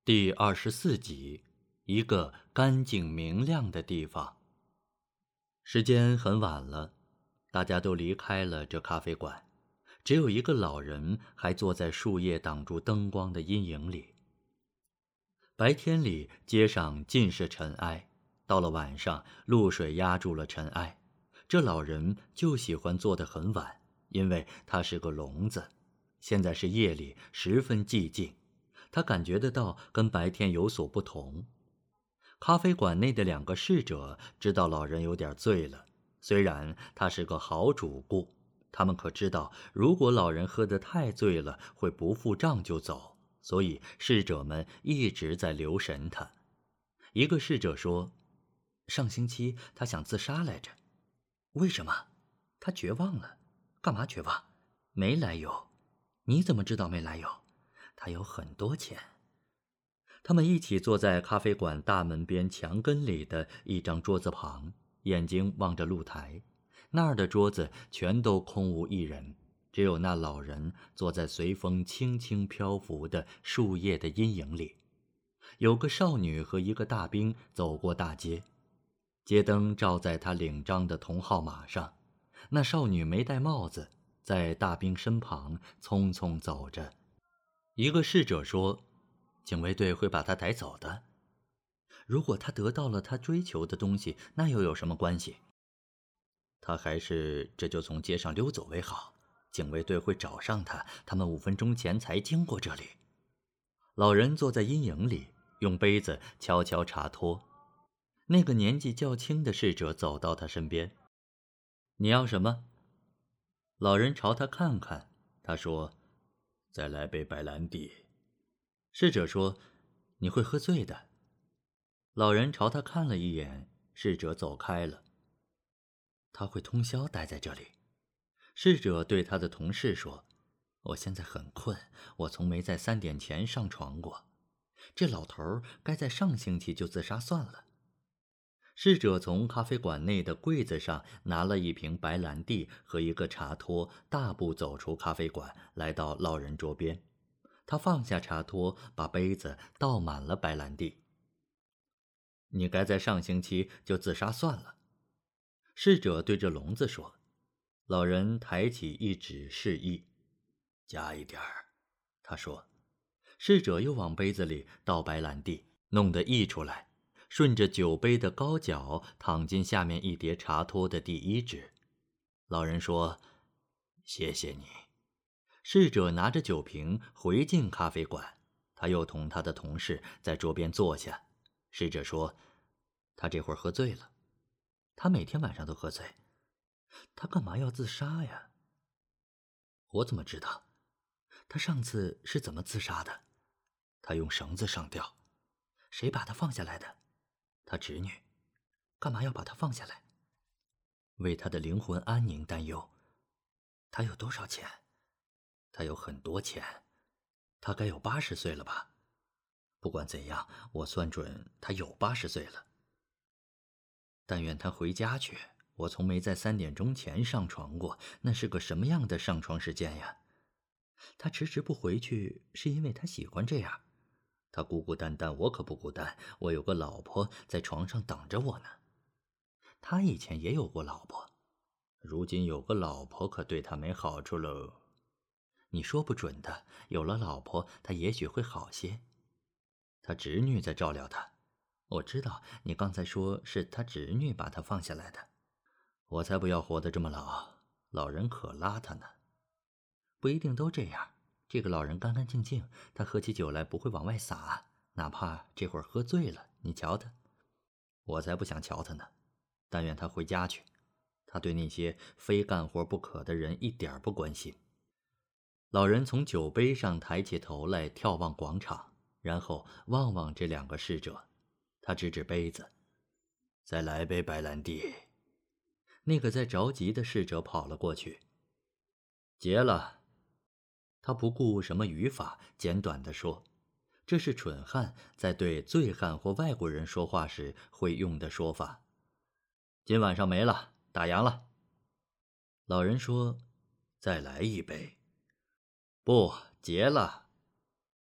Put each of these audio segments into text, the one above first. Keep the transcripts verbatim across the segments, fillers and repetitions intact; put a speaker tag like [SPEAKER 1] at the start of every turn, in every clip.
[SPEAKER 1] 第二十四集，一个干净明亮的地方。时间很晚了，大家都离开了这咖啡馆，只有一个老人还坐在树叶挡住灯光的阴影里。白天里街上尽是尘埃，到了晚上露水压住了尘埃。这老人就喜欢坐得很晚，因为他是个聋子。现在是夜里，十分寂静，他感觉得到跟白天有所不同。咖啡馆内的两个侍者知道老人有点醉了，虽然他是个好主顾，他们可知道如果老人喝得太醉了会不付账就走，所以侍者们一直在留神他。一个侍者说，上星期他想自杀来着。为什么？他绝望了。干嘛绝望？没来由。你怎么知道没来由？他有很多钱。他们一起坐在咖啡馆大门边墙根里的一张桌子旁，眼睛望着露台。那儿的桌子全都空无一人，只有那老人坐在随风轻轻漂浮的树叶的阴影里。有个少女和一个大兵走过大街，街灯照在他领章的铜号马上。那少女没戴帽子，在大兵身旁匆匆走着。一个侍者说，警卫队会把他带走的。如果他得到了他追求的东西，那又有什么关系？他还是这就从街上溜走为好。警卫队会找上他，他们五分钟前才经过这里。老人坐在阴影里，用杯子悄悄茶托。那个年纪较轻的侍者走到他身边。你要什么？老人朝他看看，他说，再来杯白兰地。侍者说，你会喝醉的。老人朝他看了一眼，侍者走开了。他会通宵待在这里。侍者对他的同事说，我现在很困，我从没在三点前上床过。这老头该在上星期就自杀算了。侍者从咖啡馆内的柜子上拿了一瓶白兰地和一个茶托，大步走出咖啡馆，来到老人桌边。他放下茶托，把杯子倒满了白兰地。你该在上星期就自杀算了。侍者对着笼子说。老人抬起一指示意，加一点儿。他说。侍者又往杯子里倒白兰地，弄得溢出来，顺着酒杯的高脚淌进下面一叠茶托的第一指。老人说，谢谢你。侍者拿着酒瓶回进咖啡馆，他又同他的同事在桌边坐下。侍者说，他这会儿喝醉了。他每天晚上都喝醉。他干嘛要自杀呀？我怎么知道？他上次是怎么自杀的？他用绳子上吊。谁把他放下来的？他侄女。干嘛要把他放下来？为他的灵魂安宁担忧。他有多少钱？他有很多钱。他该有八十岁了吧？不管怎样，我算准他有八十岁了。但愿他回家去。我从没在三点钟前上床过，那是个什么样的上床时间呀？他迟迟不回去，是因为他喜欢这样。他孤孤单单，我可不孤单，我有个老婆在床上等着我呢。他以前也有过老婆，如今有个老婆可对他没好处喽。你说不准的，有了老婆，他也许会好些。他侄女在照料他。我知道，你刚才说是他侄女把他放下来的。我才不要活得这么老，老人可邋遢呢。不一定都这样，这个老人干干净净，他喝起酒来不会往外洒，哪怕这会儿喝醉了，你瞧他。我才不想瞧他呢，但愿他回家去。他对那些非干活不可的人一点不关心。老人从酒杯上抬起头来，眺望广场，然后望望这两个侍者。他指指杯子，再来杯白兰地。那个在着急的侍者跑了过去。结了。他不顾什么语法，简短地说，这是蠢汉在对醉汉或外国人说话时会用的说法。今晚上没了，打烊了。老人说，再来一杯。不，结了。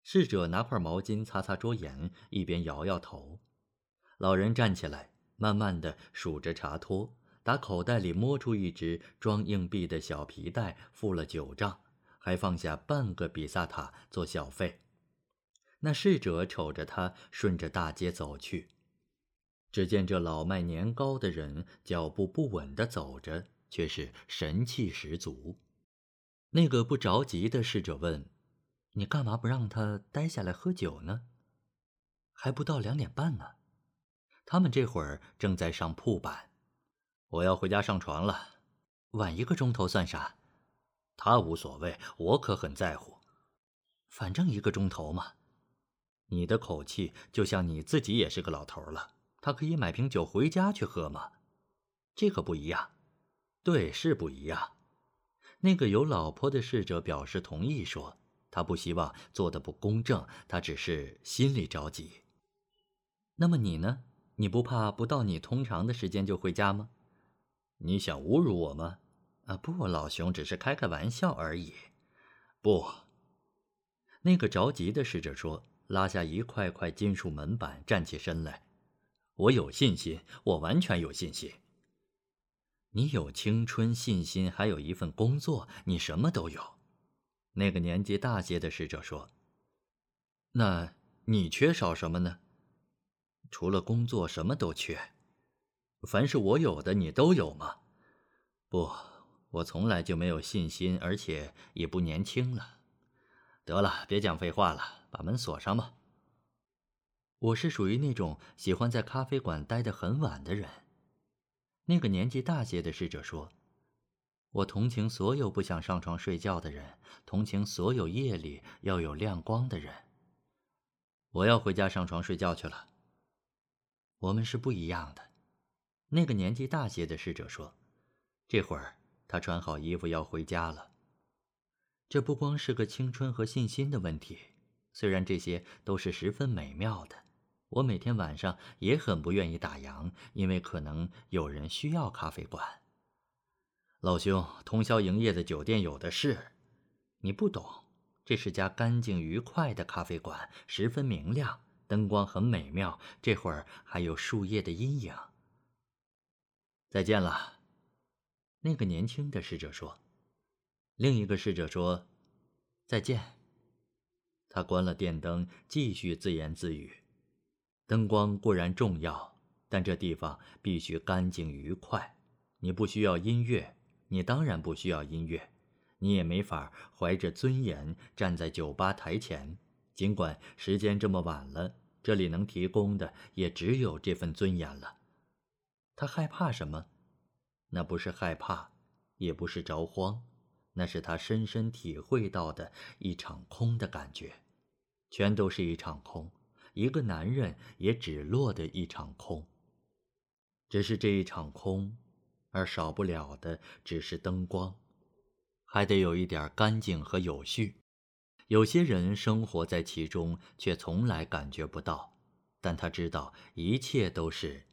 [SPEAKER 1] 侍者拿块毛巾擦擦桌沿，一边摇摇头。老人站起来，慢慢地数着茶托，打口袋里摸出一只装硬币的小皮袋，付了九账，还放下半个比萨塔做小费。那侍者瞅着他，顺着大街走去。只见这老迈年高的人脚步不稳地走着，却是神气十足。那个不着急的侍者问：“你干嘛不让他待下来喝酒呢？还不到两点半呢。”他们这会儿正在上铺板。我要回家上床了。晚一个钟头算啥？他无所谓，我可很在乎。反正一个钟头嘛。你的口气就像你自己也是个老头了。他可以买瓶酒回家去喝吗？这可不一样。对，是不一样。那个有老婆的侍者表示同意，说他不希望做得不公正，他只是心里着急。那么你呢？你不怕不到你通常的时间就回家吗？你想侮辱我吗？啊，不，老兄，只是开开玩笑而已。不。那个着急的侍者说，拉下一块块金属门板，站起身来。我有信心，我完全有信心。你有青春、信心，还有一份工作，你什么都有。那个年纪大些的侍者说。那你缺少什么呢？除了工作，什么都缺。凡是我有的，你都有吗？不，我从来就没有信心，而且也不年轻了。得了，别讲废话了，把门锁上吧。我是属于那种喜欢在咖啡馆待得很晚的人。那个年纪大些的侍者说，我同情所有不想上床睡觉的人，同情所有夜里要有亮光的人。我要回家上床睡觉去了。我们是不一样的。那个年纪大些的侍者说，这会儿他穿好衣服要回家了。这不光是个青春和信心的问题，虽然这些都是十分美妙的，我每天晚上也很不愿意打烊，因为可能有人需要咖啡馆。老兄，通宵营业的酒店有的是。你不懂，这是家干净愉快的咖啡馆，十分明亮，灯光很美妙，这会儿还有树叶的阴影。再见了。那个年轻的侍者说。另一个侍者说，再见。他关了电灯，继续自言自语。灯光固然重要，但这地方必须干净愉快。你不需要音乐，你当然不需要音乐，你也没法怀着尊严站在酒吧台前，尽管时间这么晚了，这里能提供的也只有这份尊严了。他害怕什么？那不是害怕，也不是着慌，那是他深深体会到的一场空的感觉。全都是一场空，一个男人也只落得一场空。只是这一场空，而少不了的只是灯光，还得有一点干净和有序。有些人生活在其中，却从来感觉不到，但他知道一切都是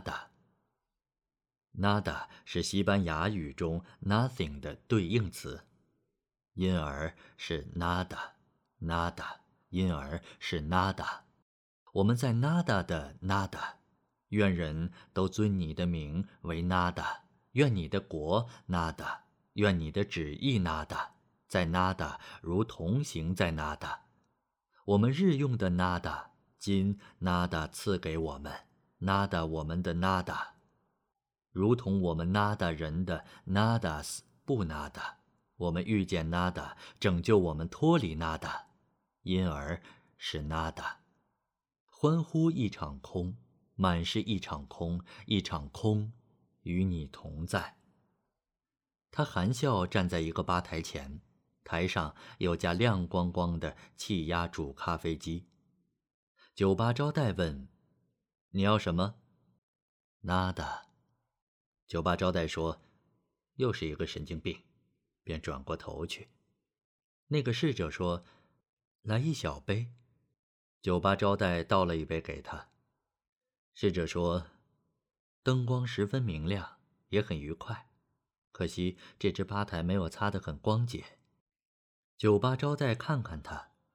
[SPEAKER 1] nada。nada 是西班牙语中 nothing 的对应词，因而是 nada。nada 因而是 nada。 我们在 nada 的 nada。 愿人都尊你的名为 nada， 愿你的国 nada， 愿你的旨意 nada， 在 nada 如同行在 nada。 我们日用的 nada， 今 nada 赐给我们 nada， 我们的 nada， 如同我们 nada 人的 nadas 不 nada， 我们遇见 nada， 拯救我们脱离 nada，因而是 nada。 欢呼一场空，满是一场空，一场空与你同在。他含笑站在一个吧台前，台上有架亮光光的气压煮咖啡机。酒吧招待问，你要什么？ nada。 酒吧招待说，又是一个神经病，便转过头去。那个侍者说，来一小杯。酒吧招待倒了一杯给他。侍者说，灯光十分明亮，也很愉快，可惜这只吧台没有擦得很光洁。酒吧招待看看他，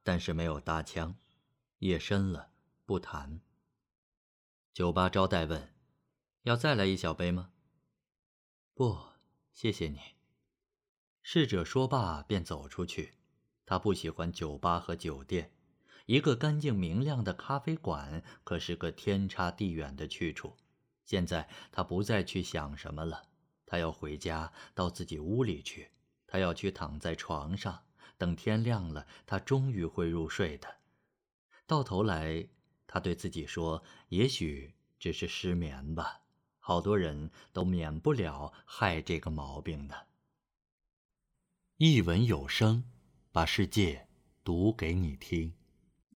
[SPEAKER 1] 但是没有搭腔。夜深了，不谈。酒吧招待问：“要再来一小杯吗？”“不，谢谢你。”侍者说罢便走出去。他不喜欢酒吧和酒店，一个干净明亮的咖啡馆可是个天差地远的去处。现在他不再去想什么了，他要回家，到自己屋里去。他要去躺在床上，等天亮了，他终于会入睡的。到头来，他对自己说，也许只是失眠吧，好多人都免不了害这个毛病的。一文有声，把世界读给你听。